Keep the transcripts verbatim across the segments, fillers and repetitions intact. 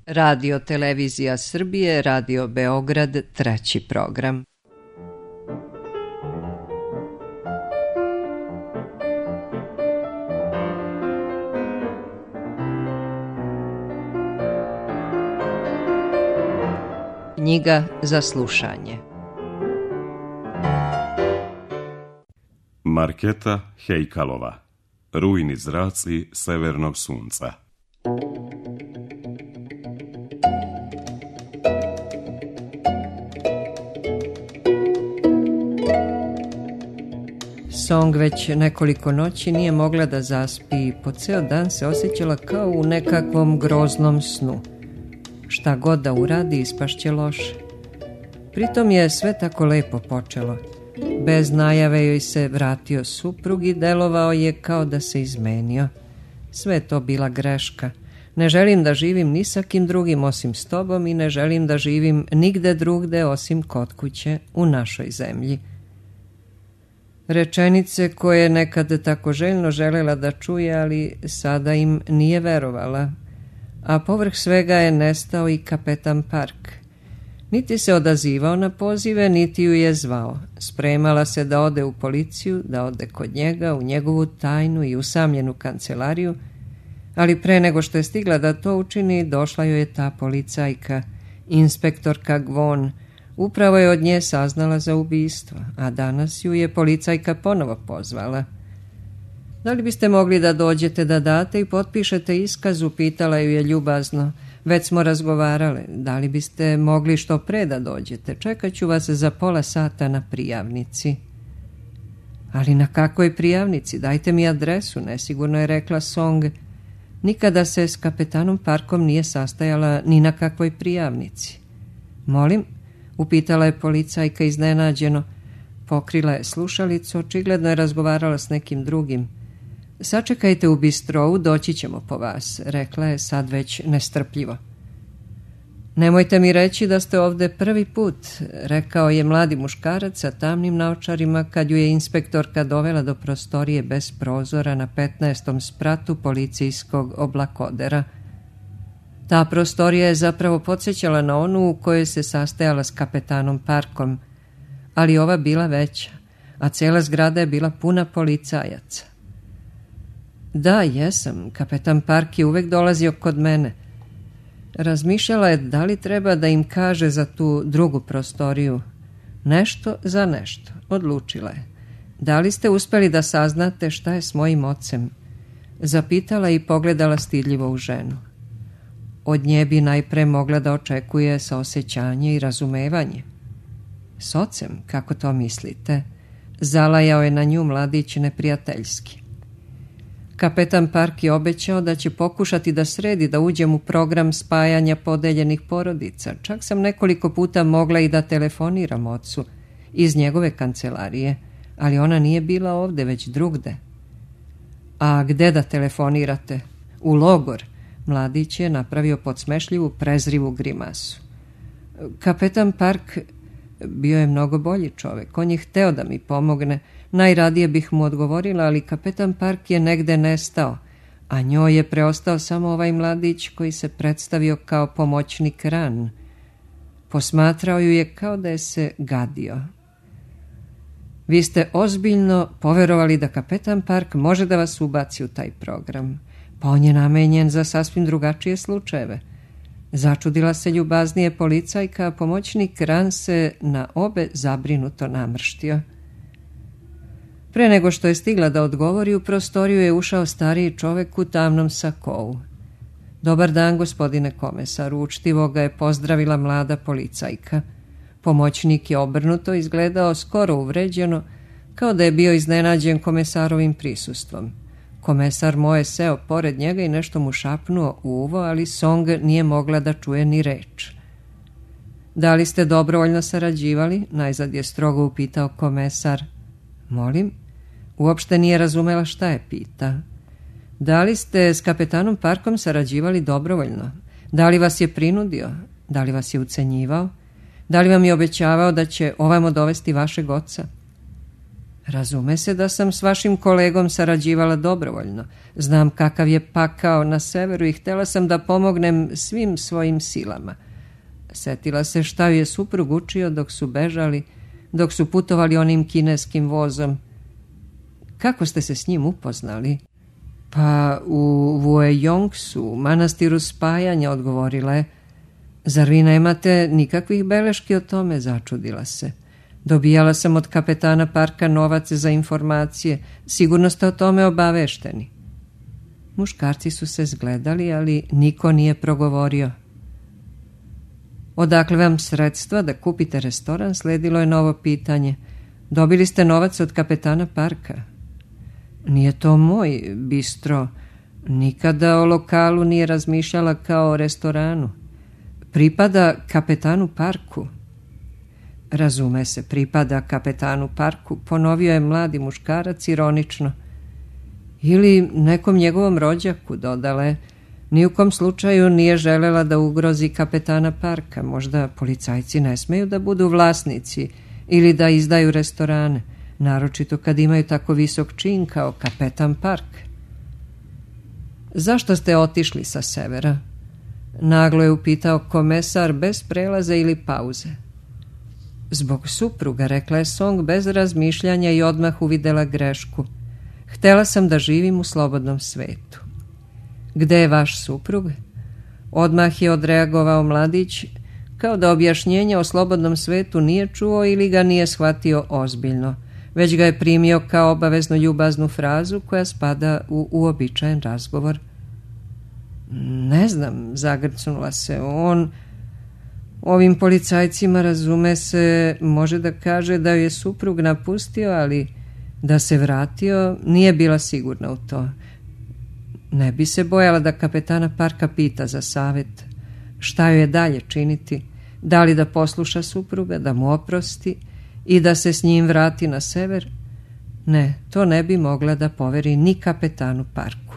Radio Televizija Srbije, Radio Beograd, treći program. Knjiga za slušanje. Marketa Hejkalova. Rujni zraci severnog sunca. Song već nekoliko noći nije mogla da zaspi i po ceo dan se osjećala kao u nekakvom groznom snu. Šta god da uradi ispašće loše. Pritom je sve tako lepo počelo. Bez najave joj se vratio suprug i delovao je kao da se izmenio. Sve je to bila greška. Ne želim da živim ni sa kim drugim osim s tobom i ne želim da živim nigde drugde osim kod kuće u našoj zemlji. Rečenice koje je nekad tako željno želela da čuje, ali sada im nije verovala. A povrh svega je nestao i kapetan Park. Niti se odazivao na pozive, niti ju je zvao. Spremala se da ode u policiju, da ode kod njega, u njegovu tajnu i usamljenu kancelariju, ali pre nego što je stigla da to učini, došla joj je ta policajka, inspektorka Gvon. Upravo je od nje saznala za ubistvo, a danas ju je policajka ponovo pozvala. Da li biste mogli da dođete da date i potpišete iskaz, upitala ju je ljubazno. Već smo razgovarale, da li biste mogli što pre da dođete, čekat ću vas za pola sata na prijavnici. Ali na kakvoj prijavnici, dajte mi adresu, nesigurno je rekla Song. Nikada se s kapetanom Parkom nije sastajala ni na kakvoj prijavnici. Molim? Upitala je policajka iznenađeno. Pokrila je slušalicu, očigledno je razgovarala s nekim drugim. Sačekajte u bistrovu, doći ćemo po vas, rekla je sad već nestrpljivo. Nemojte mi reći da ste ovde prvi put, rekao je mladi muškarac sa tamnim naočarima kad ju je inspektorka dovela do prostorije bez prozora na petnaestom spratu policijskog oblakodera. Ta prostorija je zapravo podsjećala na onu u kojoj se sastajala s kapetanom Parkom, ali ova bila veća, a cijela zgrada je bila puna policajaca. Da, jesam, kapetan Park je uvek dolazio kod mene. Razmišljala je da li treba da im kaže za tu drugu prostoriju. Nešto za nešto, odlučila je. Da li ste uspeli da saznate šta je s mojim ocem? Zapitala i pogledala stidljivo u ženu. Od nje bi najpre mogla da očekuje saosećanje i razumevanje. S ocem, kako to mislite? Zalajao je na nju mladić neprijateljski. Kapetan Park je obećao da će pokušati da sredi da uđem u program spajanja podeljenih porodica. Čak sam nekoliko puta mogla i da telefoniram ocu iz njegove kancelarije, ali ona nije bila ovde, već drugde. A gde da telefonirate? U logor. Mladić je napravio podsmešljivu, prezrivu grimasu. Kapetan Park bio je mnogo bolji čovek. On je hteo da mi pomogne. Najradije bih mu odgovorila, ali kapetan Park je negde nestao, a njoj je preostao samo ovaj mladić koji se predstavio kao pomoćnik Ran. Posmatrao ju je kao da je se gadio. Vi ste ozbiljno poverovali da kapetan Park može da vas ubaci u taj program, pa on je namenjen za sasvim drugačije slučajeve. Začudila se ljubaznije policajka, a pomoćnik Ran se na obe zabrinuto namrštio. Pre nego što je stigla da odgovori, u prostoriju je ušao stariji čovek u tamnom sakovu. Dobar dan, gospodine komesar, učtivo ga je pozdravila mlada policajka. Pomoćnik je obrnuto izgledao skoro uvređeno, kao da je bio iznenađen komesarovim prisustvom. Komesar Moje seo pored njega i nešto mu šapnuo u uvo, ali Song nije mogla da čuje ni reč. Da li ste dobrovoljno sarađivali? Najzad je strogo upitao komesar. Molim? Uopšte nije razumela šta je pita. Da li ste s kapetanom Parkom sarađivali dobrovoljno? Da li vas je prinudio? Da li vas je ucenjivao? Da li vam je obećavao da će ovamo dovesti vašeg oca? Razume se da sam s vašim kolegom sarađivala dobrovoljno. Znam kakav je pakao na severu i htjela sam da pomognem svim svojim silama. Setila se šta ju je suprug učio dok su bežali, dok su putovali onim kineskim vozom. Kako ste se s njim upoznali? Pa u Vuejongsu, u manastiru spajanja, odgovorila je. Zar vi nemate nikakvih beleški o tome, začudila se. Dobijala sam od kapetana Parka novac za informacije, sigurno ste o tome obavešteni. Muškarci su se zgledali, ali niko nije progovorio. Odakle vam sredstva da kupite restoran, sledilo je novo pitanje. Dobili ste novac od kapetana Parka? Nije to moj bistro. Nikada o lokalu nije razmišljala kao o restoranu. Pripada kapetanu Parku. Razume se, pripada kapetanu Parku, ponovio je mladi muškarac ironično. Ili nekom njegovom rođaku, dodala je. Ni u kom slučaju nije želela da ugrozi kapetana Parka. Možda policajci ne smeju da budu vlasnici ili da izdaju restorane, naročito kad imaju tako visok čin kao kapetan Park. Zašto ste otišli sa severa? Naglo je upitao komesar bez prelaza ili pauze. Zbog supruga, rekla je Song bez razmišljanja i odmah uvidela grešku. Htela sam da živim u slobodnom svetu. Gde je vaš suprug? Odmah je odreagovao mladić, kao da objašnjenje o slobodnom svetu nije čuo ili ga nije shvatio ozbiljno, već ga je primio kao obavezno ljubaznu frazu koja spada u uobičajen razgovor. Ne znam, zagrcnula se. On ovim policajcima, razume se, može da kaže da ju je suprug napustio, ali da se vratio nije bila sigurna u to. Ne bi se bojala da kapetana Parka pita za savjet. Šta joj je dalje činiti? Da li da posluša supruga, da mu oprosti i da se s njim vrati na sever? Ne, to ne bi mogla da poveri ni kapetanu Parku.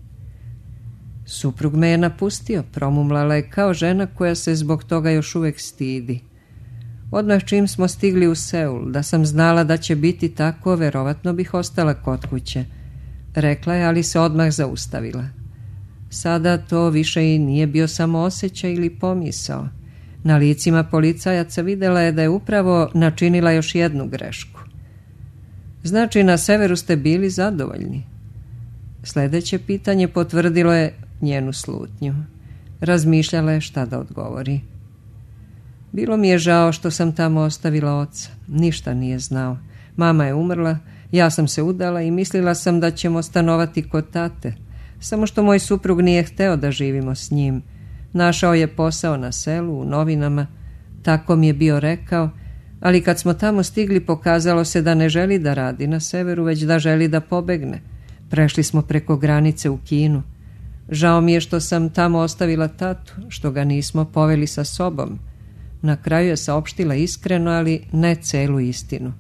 Suprug me je napustio, promumlala je kao žena koja se zbog toga još uvek stidi. Odmah čim smo stigli u Seul, da sam znala da će biti tako, verovatno bih ostala kod kuće, rekla je, ali se odmah zaustavila. Sada to više i nije bio samo osjećaj ili pomisao. Na licima policajaca videla je da je upravo načinila još jednu grešku. Znači, na severu ste bili zadovoljni? Sljedeće pitanje potvrdilo je njenu slutnju. Razmišljala je šta da odgovori. Bilo mi je žao što sam tamo ostavila oca. Ništa nije znao. Mama je umrla, ja sam se udala i mislila sam da ćemo stanovati kod tate. Samo što moj suprug nije hteo da živimo s njim. Našao je posao na selu, u novinama. Tako mi je bio rekao, ali kad smo tamo stigli pokazalo se da ne želi da radi na severu, već da želi da pobegne. Prešli smo preko granice u Kinu. Žao mi je što sam tamo ostavila tatu, što ga nismo poveli sa sobom. Na kraju je saopštila iskreno, ali ne celu istinu.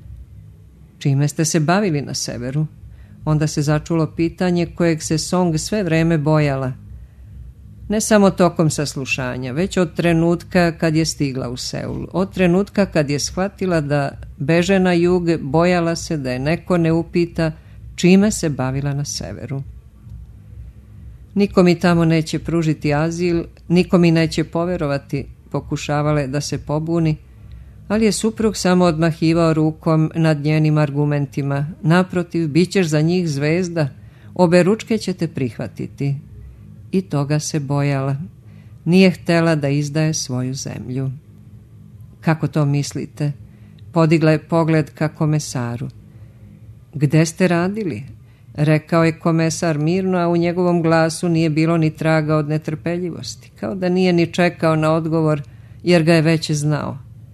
Čime ste se bavili na severu? Onda se začulo pitanje kojeg se Song sve vreme bojala. Ne samo tokom saslušanja, već od trenutka kad je stigla u Seul. Od trenutka kad je shvatila da beže na jug, bojala se da je neko ne upita čime se bavila na severu. Niko mi tamo neće pružiti azil, niko mi neće poverovati, pokušavala je da se pobuni, ali je suprug samo odmahivao rukom nad njenim argumentima. Naprotiv, bit ćeš za njih zvezda, obe ručke ćete prihvatiti. I toga se bojala. Nije htela da izdaje svoju zemlju. Kako to mislite? Podigla je pogled ka komesaru. Gde ste radili? Rekao je komesar mirno, a u njegovom glasu nije bilo ni traga od netrpeljivosti, kao da nije ni čekao na odgovor, jer ga je već znao.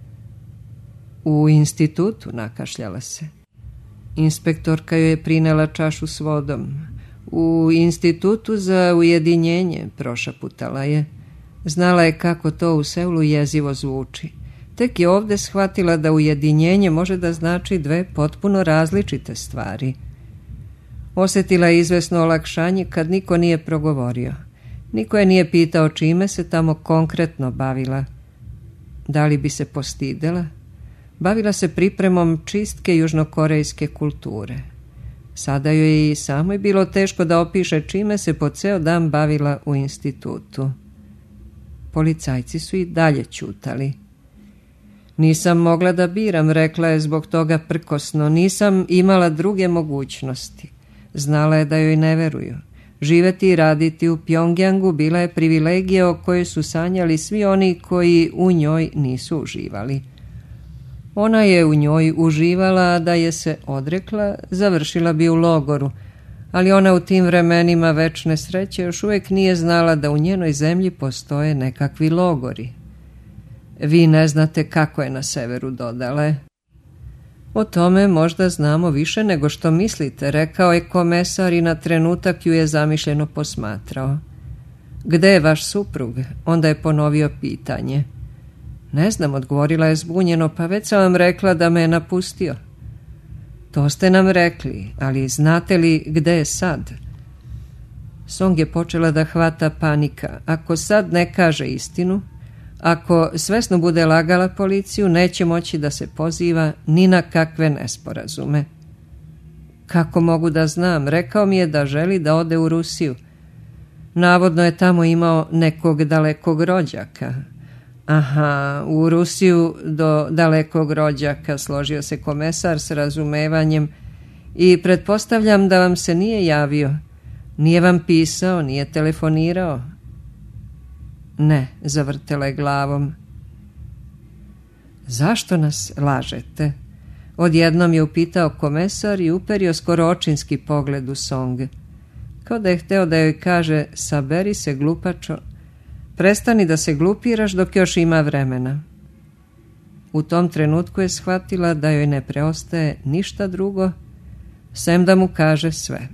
U institutu, nakašljala se. Inspektorka joj je prinela čašu s vodom. U institutu za ujedinjenje, prošaputala je. Znala je kako to u Seulu jezivo zvuči. Tek je ovdje shvatila da ujedinjenje može da znači dve potpuno različite stvari. Osjetila je izvesno olakšanje kad niko nije progovorio. Niko je nije pitao čime se tamo konkretno bavila. Da li bi se postidela? Bavila se pripremom čistke južnokorejske kulture. Sada joj je i samoj bilo teško da opiše čime se po ceo dan bavila u institutu. Policajci su i dalje ćutali. Nisam mogla da biram, rekla je zbog toga prkosno. Nisam imala druge mogućnosti. Znala je da joj ne veruju. Živeti i raditi u Pjongjangu bila je privilegija o kojoj su sanjali svi oni koji u njoj nisu uživali. Ona je u njoj uživala, a da je se odrekla, završila bi u logoru, ali ona u tim vremenima večne sreće još uvijek nije znala da u njenoj zemlji postoje nekakvi logori. Vi ne znate kako je na severu, dodala je. O tome možda znamo više nego što mislite, rekao je komesar i na trenutak ju je zamišljeno posmatrao. Gde je vaš suprug? Onda je ponovio pitanje. Ne znam, odgovorila je zbunjeno, pa već sam vam rekla da me je napustio. To ste nam rekli, ali znate li gde je sad? Song je počela da hvata panika. Ako sad ne kaže istinu, ako svesno bude lagala policiju, neće moći da se poziva ni na kakve nesporazume. Kako mogu da znam? Rekao mi je da želi da ode u Rusiju. Navodno je tamo imao nekog dalekog rođaka. Aha, u Rusiju do dalekog rođaka, složio se komesar s razumevanjem, i pretpostavljam da vam se nije javio. Nije vam pisao, nije telefonirao? Ne, zavrtela je glavom. Zašto nas lažete? Odjednom je upitao komesar i uperio skoro očinski pogled u Song. Kao da je hteo da joj kaže, saberi se glupačo, prestani da se glupiraš dok još ima vremena. U tom trenutku je shvatila da joj ne preostaje ništa drugo, sem da mu kaže sve.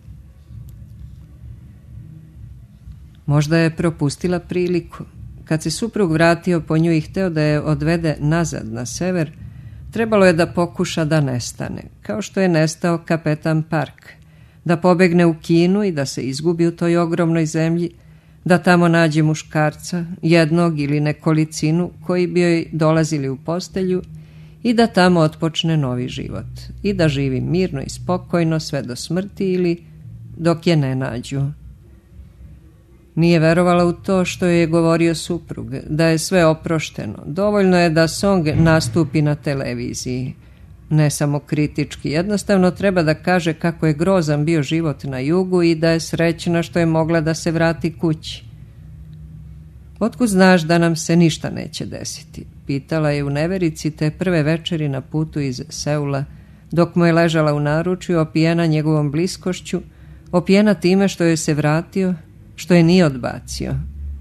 Možda je propustila priliku. Kad se suprug vratio po nju i hteo da je odvede nazad na sever, trebalo je da pokuša da nestane, kao što je nestao kapetan Park, da pobegne u Kinu i da se izgubi u toj ogromnoj zemlji, da tamo nađe muškarca, jednog ili nekolicinu koji bi joj dolazili u postelju i da tamo otpočne novi život i da živi mirno i spokojno sve do smrti ili dok je ne nađu. Nije verovala u to što joj je govorio suprug, da je sve oprošteno. Dovoljno je da Song nastupi na televiziji. Ne samo kritički, jednostavno treba da kaže kako je grozan bio život na jugu i da je srećna što je mogla da se vrati kući. Otkud znaš da nam se ništa neće desiti? Pitala je u neverici te prve večeri na putu iz Seula, dok mu je ležala u naručju, opijena njegovom bliskošću, opijena time što joj se vratio, što je nije odbacio.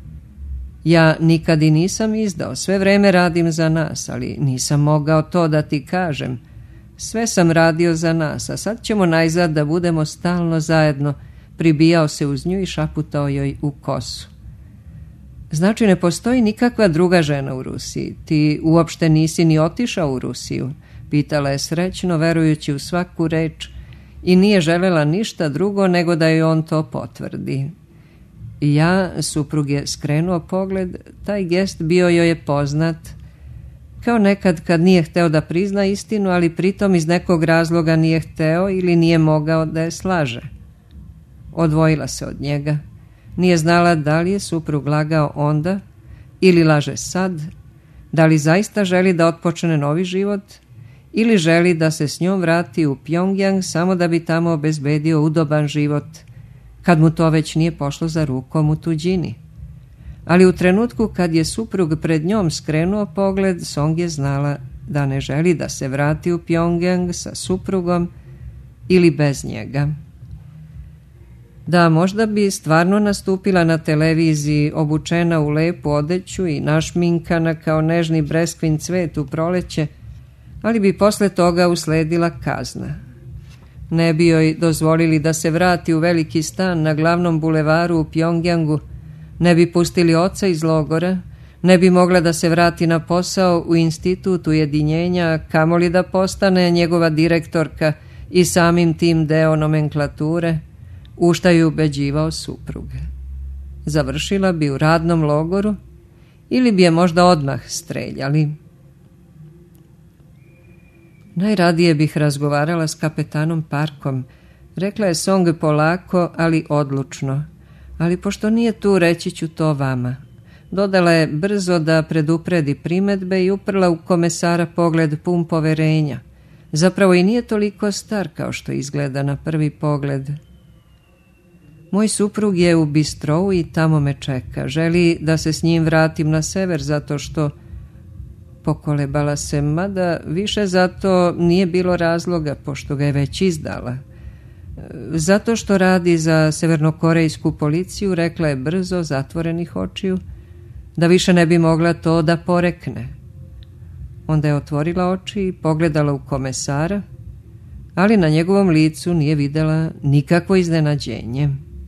Ja nikad i nisam izdao, sve vreme radim za nas, ali nisam mogao to da ti kažem. Sve sam radio za nas, a sad ćemo najzad da budemo stalno zajedno, pribijao se uz nju i šaputao joj u kosu. Znači ne postoji nikakva druga žena u Rusiji, ti uopšte nisi ni otišao u Rusiju, pitala je srećno, verujući u svaku reč, i nije želela ništa drugo nego da joj on to potvrdi. Ja, suprug je skrenuo pogled, taj gest bio joj je poznat, kao nekad kad nije hteo da prizna istinu, ali pritom iz nekog razloga nije hteo ili nije mogao da je slaže. Odvojila se od njega. Nije znala da li je suprug lagao onda ili laže sad, da li zaista želi da otpočne novi život ili želi da se s njom vrati u Pjongjang samo da bi tamo obezbedio udoban život, kad mu to već nije pošlo za rukom u tuđini. Ali u trenutku kad je suprug pred njom skrenuo pogled, Song je znala da ne želi da se vrati u Pjongjang sa suprugom ili bez njega. Da, možda bi stvarno nastupila na televiziji obučena u lepu odeću i našminkana kao nežni breskvin cvet u proleće, ali bi posle toga usledila kazna. Ne bi joj dozvolili da se vrati u veliki stan na glavnom bulevaru u Pjongjangu, ne bi pustili oca iz logora, ne bi mogla da se vrati na posao u institut ujedinjenja, kamoli da postane njegova direktorka i samim tim deo nomenklature, u šta je ubeđivao suprug. Završila bi u radnom logoru ili bi je možda odmah streljali. Najradije bih razgovarala s kapetanom Parkom, rekla je Song polako, ali odlučno. Ali pošto nije tu, reći ću to vama. Dodala je brzo da predupredi primedbe i uprla u komesara pogled pun poverenja. Zapravo i nije toliko star kao što izgleda na prvi pogled. Moj suprug je u bistrou i tamo me čeka. Želi da se s njim vratim na sever zato što... Pokolebala se, mada više zato nije bilo razloga, pošto ga je već izdala. Zato što radi za severnokorejsku policiju, rekla je brzo, zatvorenih očiju, da više ne bi mogla to da porekne. Onda je otvorila oči i pogledala u komesara, ali na njegovom licu nije videla nikakvo iznenađenje.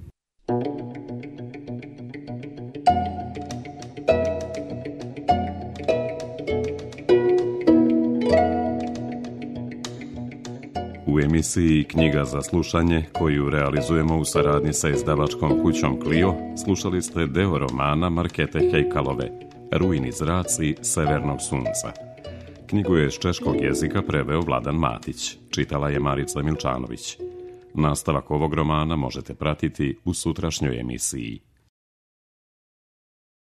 U emisiji Knjiga za slušanje, koju realizujemo u saradnji sa izdavačkom kućom Clio, slušali ste deo romana Markete Hejkalove, Rujni zraci severnog sunca. Knjigu je iz češkog jezika preveo Vladan Matić, čitala je Marica Milčanović. Nastavak ovog romana možete pratiti u sutrašnjoj emisiji.